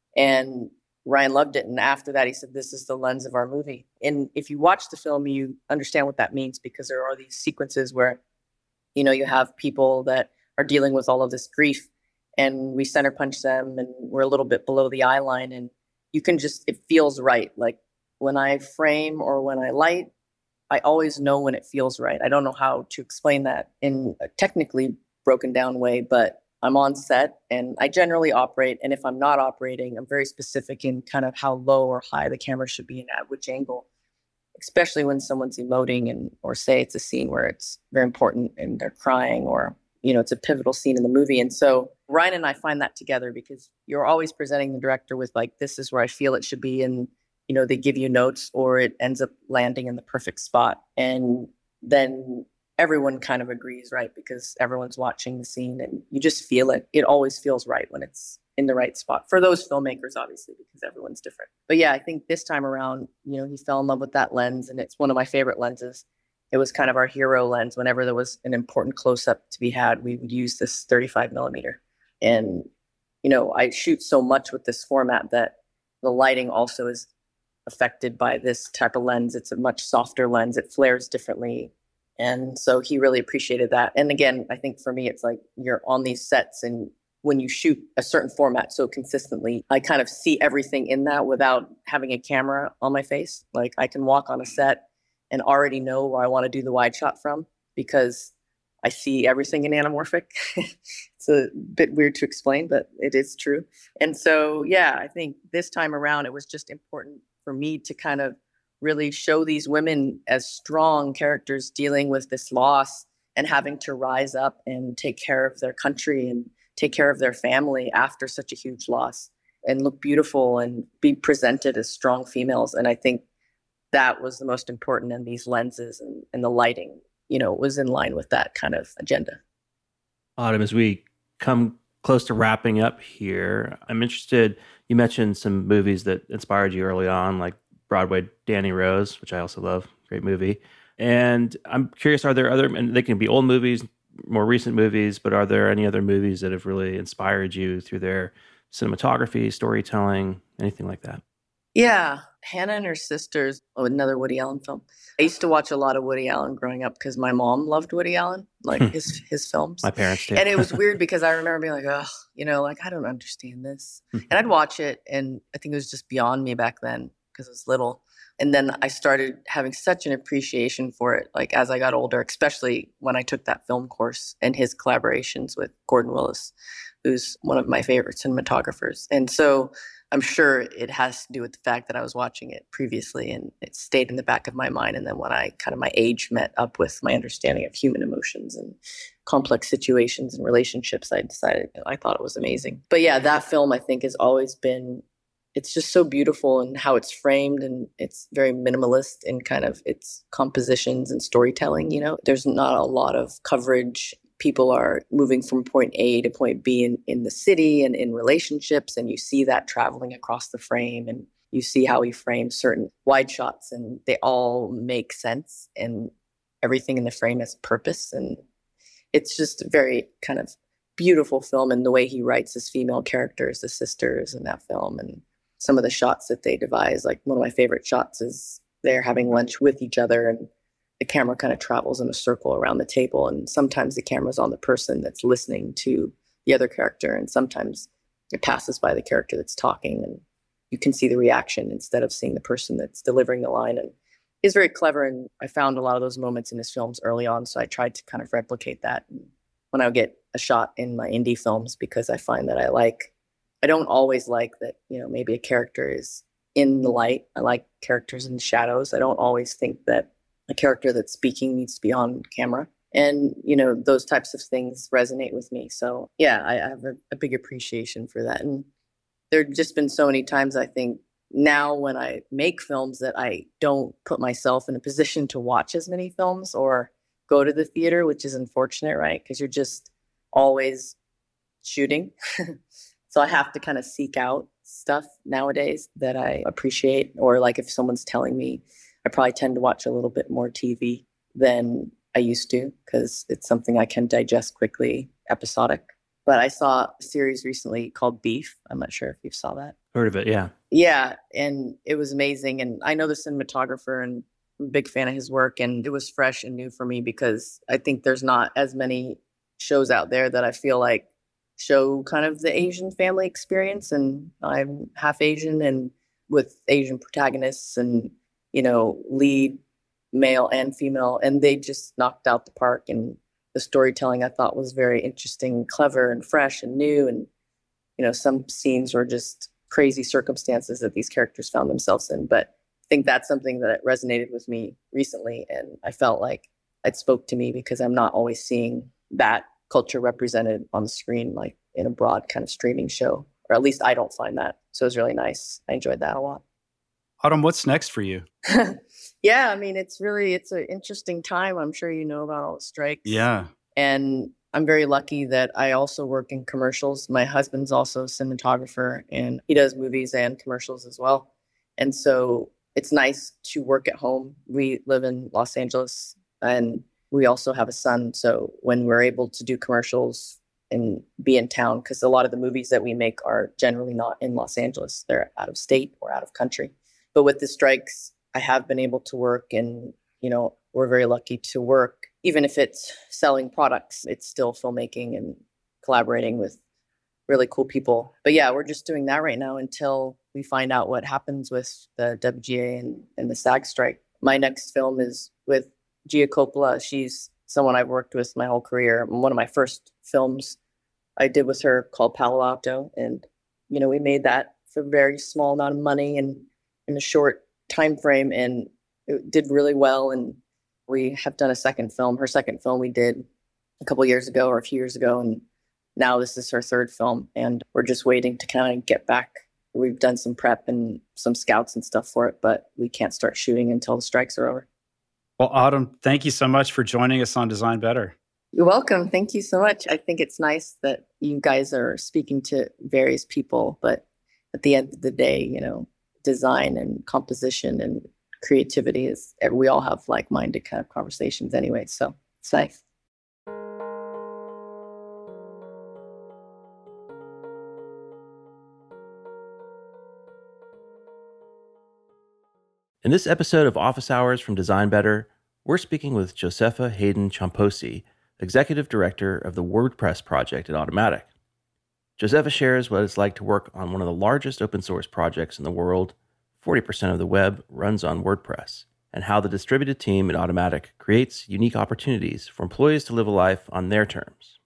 And Ryan loved it. And after that, he said, this is the lens of our movie. And if you watch the film, you understand what that means, because there are these sequences where, you know, you have people that are dealing with all of this grief, and we center punch them and we're a little bit below the eye line, and you can just, it feels right. Like when I frame or when I light, I always know when it feels right. I don't know how to explain that in a technically broken down way, but I'm on set and I generally operate. And if I'm not operating, I'm very specific in kind of how low or high the camera should be and at which angle, especially when someone's emoting, and or say it's a scene where it's very important and they're crying, or, you know, it's a pivotal scene in the movie. And so Ryan and I find that together, because you're always presenting the director with like, this is where I feel it should be. And, you know, they give you notes or it ends up landing in the perfect spot. And then everyone kind of agrees, right? Because everyone's watching the scene and you just feel it. It always feels right when it's in the right spot for those filmmakers, obviously, because everyone's different. But yeah, I think this time around, you know, he fell in love with that lens, and it's one of my favorite lenses. It was kind of our hero lens. Whenever there was an important close-up to be had, we would use this thirty-five millimeter. And, you know, I shoot so much with this format that the lighting also is affected by this type of lens. It's a much softer lens. It flares differently. And so he really appreciated that. And again, I think for me, it's like you're on these sets, and when you shoot a certain format so consistently, I kind of see everything in that without having a camera on my face. Like I can walk on a set and already know where I want to do the wide shot from, because I see everything in anamorphic. It's a bit weird to explain, but it is true. And so, yeah, I think this time around, it was just important for me to kind of really show these women as strong characters dealing with this loss and having to rise up and take care of their country and take care of their family after such a huge loss, and look beautiful and be presented as strong females. And I think that was the most important in these lenses, and, and the lighting, you know, was in line with that kind of agenda. Autumn, as we come close to wrapping up here, I'm interested, you mentioned some movies that inspired you early on, like Broadway Danny Rose, which I also love, great movie. And I'm curious, are there other, and they can be old movies, more recent movies, but are there any other movies that have really inspired you through their cinematography, storytelling, anything like that? Yeah, Hannah and Her Sisters, oh, another Woody Allen film. I used to watch a lot of Woody Allen growing up because my mom loved Woody Allen, like his his films. My parents did. And it was weird because I remember being like, oh, you know, like, I don't understand this. And I'd watch it, and I think it was just beyond me back then because I was little. And then I started having such an appreciation for it, like as I got older, especially when I took that film course and his collaborations with Gordon Willis, who's one of my favorite cinematographers. And so I'm sure it has to do with the fact that I was watching it previously and it stayed in the back of my mind. And then when I kind of my age met up with my understanding of human emotions and complex situations and relationships, I decided I thought it was amazing. But yeah, that film I think has always been, it's just so beautiful in how it's framed, and it's very minimalist in kind of its compositions and storytelling. You know, there's not a lot of coverage. People are moving from point A to point B in, in the city and in relationships. And you see that traveling across the frame, and you see how he frames certain wide shots, and they all make sense, and everything in the frame has purpose. And it's just a very kind of beautiful film, and the way he writes his female characters, the sisters in that film, and some of the shots that they devise. Like one of my favorite shots is they're having lunch with each other, and the camera kind of travels in a circle around the table. And sometimes the camera's on the person that's listening to the other character, and sometimes it passes by the character that's talking, and you can see the reaction instead of seeing the person that's delivering the line. And he's very clever, and I found a lot of those moments in his films early on, so I tried to kind of replicate that when I would get a shot in my indie films, because I find that I like, I don't always like that, you know, maybe a character is in the light. I like characters in the shadows. I don't always think that a character that's speaking needs to be on camera. And, you know, those types of things resonate with me. So, yeah, I, I have a, a big appreciation for that. And there have just been so many times, I think, now when I make films that I don't put myself in a position to watch as many films or go to the theater, which is unfortunate, right? Because you're just always shooting. So I have to kind of seek out stuff nowadays that I appreciate. Or like if someone's telling me, I probably tend to watch a little bit more T V than I used to because it's something I can digest quickly, episodic. But I saw a series recently called Beef. I'm not sure if you saw that. Heard of it, yeah. Yeah, and it was amazing. And I know the cinematographer and I'm a big fan of his work. And it was fresh and new for me because I think there's not as many shows out there that I feel like show kind of the Asian family experience. And I'm half Asian and with Asian protagonists and, you know, lead male and female. And they just knocked out the park. And the storytelling I thought was very interesting, clever and fresh and new. And, you know, some scenes were just crazy circumstances that these characters found themselves in. But I think that's something that resonated with me recently. And I felt like it spoke to me because I'm not always seeing that culture represented on the screen, like in a broad kind of streaming show, or at least I don't find that. So it was really nice. I enjoyed that a lot. Autumn, what's next for you? Yeah, I mean, it's really, it's an interesting time. I'm sure you know about all the strikes. Yeah. And I'm very lucky that I also work in commercials. My husband's also a cinematographer and he does movies and commercials as well. And so it's nice to work at home. We live in Los Angeles and we also have a son. So when we're able to do commercials and be in town, because a lot of the movies that we make are generally not in Los Angeles, they're out of state or out of country. But with the strikes, I have been able to work and, you know, we're very lucky to work. Even if it's selling products, it's still filmmaking and collaborating with really cool people. But yeah, we're just doing that right now until we find out what happens with the W G A and, and the SAG strike. My next film is with Gia Coppola. She's someone I've worked with my whole career. One of my first films I did with her called Palo Alto. And, you know, we made that for a very small amount of money and in a short time frame, and it did really well. And we have done a second film. Her second film we did a couple years ago or a few years ago, and now this is her third film. And we're just waiting to kind of get back. We've done some prep and some scouts and stuff for it, but we can't start shooting until the strikes are over. Well, Autumn, thank you so much for joining us on Design Better. You're welcome. Thank you so much. I think it's nice that you guys are speaking to various people, but at the end of the day, you know, design and composition and creativity is, we all have like-minded kind of conversations anyway. So it's nice. In this episode of Office Hours from Design Better, we're speaking with Josefa Haydn Chomphosy, Executive Director of the WordPress project at Automattic. Josefa shares what it's like to work on one of the largest open source projects in the world. forty percent of the web runs on WordPress, and how the distributed team at Automattic creates unique opportunities for employees to live a life on their terms.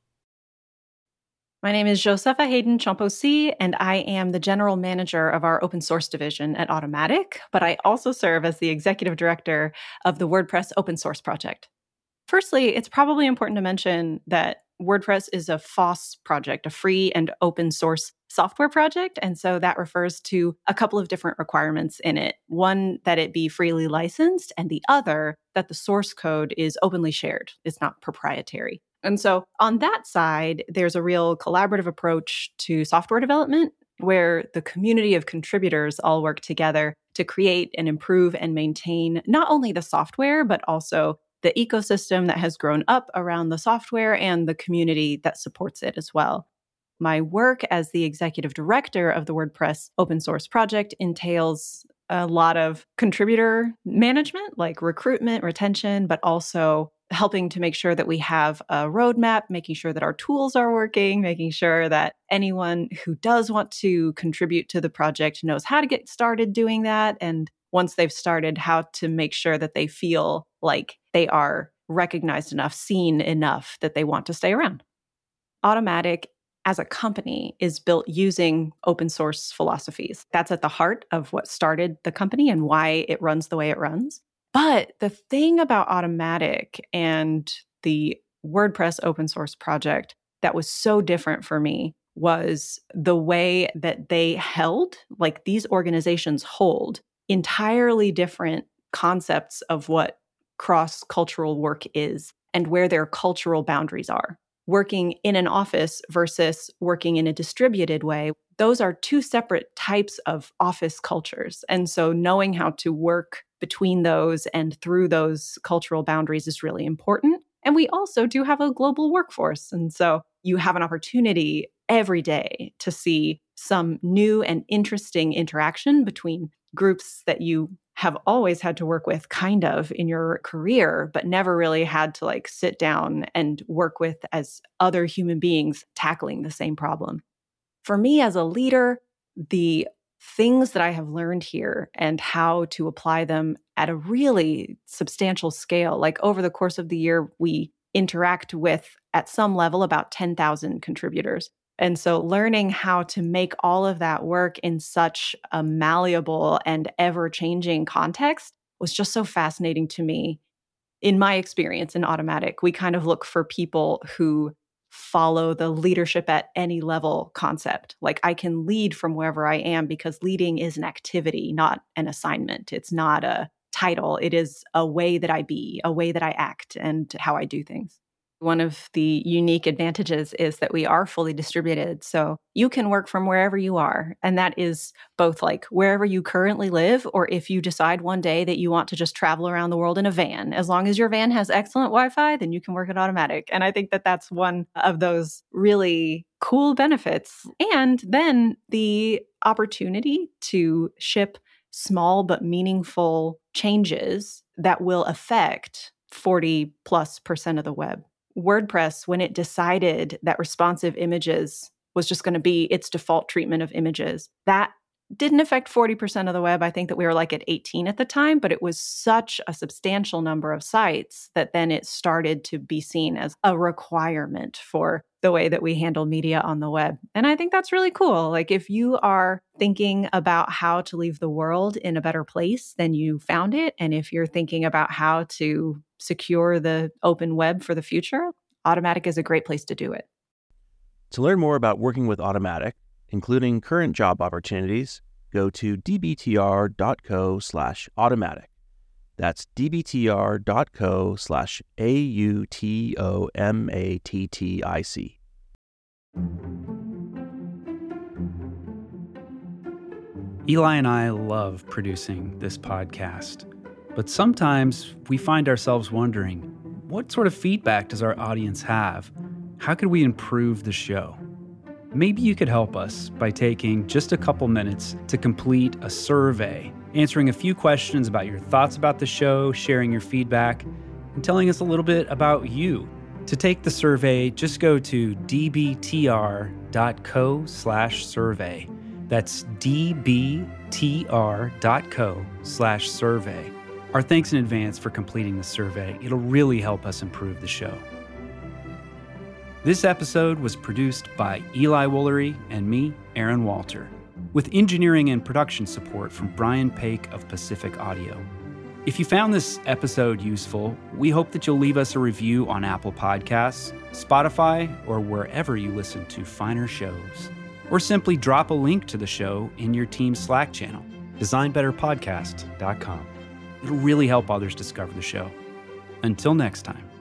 My name is Josefa Haydn Chomphosy, and I am the general manager of our open source division at Automattic, but I also serve as the executive director of the WordPress open source project. Firstly, it's probably important to mention that WordPress is a F O S project, a free and open source software project. And so that refers to a couple of different requirements in it. One, that it be freely licensed, and the other, that the source code is openly shared. It's not proprietary. And so on that side, there's a real collaborative approach to software development where the community of contributors all work together to create and improve and maintain not only the software, but also the ecosystem that has grown up around the software and the community that supports it as well. My work as the executive director of the WordPress open source project entails a lot of contributor management, like recruitment, retention, but also helping to make sure that we have a roadmap, making sure that our tools are working, making sure that anyone who does want to contribute to the project knows how to get started doing that. And once they've started, how to make sure that they feel like they are recognized enough, seen enough that they want to stay around. Automattic as a company is built using open source philosophies. That's at the heart of what started the company and why it runs the way it runs. But the thing about Automattic and the WordPress open source project that was so different for me was the way that they held, like these organizations hold, entirely different concepts of what cross-cultural work is and where their cultural boundaries are. working in an office versus working in a distributed way, those are two separate types of office cultures. And so knowing how to work between those and through those cultural boundaries is really important. And we also do have a global workforce. And so you have an opportunity every day to see some new and interesting interaction between groups that you have always had to work with kind of in your career, but never really had to like sit down and work with as other human beings tackling the same problem. For me as a leader, the things that I have learned here and how to apply them at a really substantial scale, like over the course of the year, we interact with at some level about ten thousand contributors. And so learning how to make all of that work in such a malleable and ever-changing context was just so fascinating to me. In my experience in Automattic, we kind of look for people who follow the leadership at any level concept. Like I can lead from wherever I am because leading is an activity, not an assignment. It's not a title. It is a way that I be, a way that I act, and how I do things. One of the unique advantages is that we are fully distributed. So you can work from wherever you are. And that is both like wherever you currently live, or if you decide one day that you want to just travel around the world in a van. As long as your van has excellent Wi-Fi, then you can work at Automattic. And I think that that's one of those really cool benefits. And then the opportunity to ship small but meaningful changes that will affect forty plus percent of the web. WordPress, when it decided that responsive images was just going to be its default treatment of images, that didn't affect forty percent of the web. I think that we were like at eighteen at the time, but it was such a substantial number of sites that then it started to be seen as a requirement for the way that we handle media on the web. And I think that's really cool. Like if you are thinking about how to leave the world in a better place than you found it, and if you're thinking about how to secure the open web for the future, Automattic is a great place to do it. To learn more about working with Automattic, including current job opportunities, go to dbtr.co slash automatic. That's dbtr.co slash A-U-T-O-M-A-T-T-I-C. Eli and I love producing this podcast, but sometimes we find ourselves wondering, what sort of feedback does our audience have? How could we improve the show? Maybe you could help us by taking just a couple minutes to complete a survey, answering a few questions about your thoughts about the show, sharing your feedback, and telling us a little bit about you. To take the survey, just go to dbtr.co slash survey. That's dbtr.co slash survey. Our thanks in advance for completing the survey. It'll really help us improve the show. This episode was produced by Eli Woolery and me, Aaron Walter, with engineering and production support from Brian Paik of Pacific Audio. If you found this episode useful, we hope that you'll leave us a review on Apple Podcasts, Spotify, or wherever you listen to finer shows. Or simply drop a link to the show in your team's Slack channel, design better podcast dot com. It'll really help others discover the show. Until next time.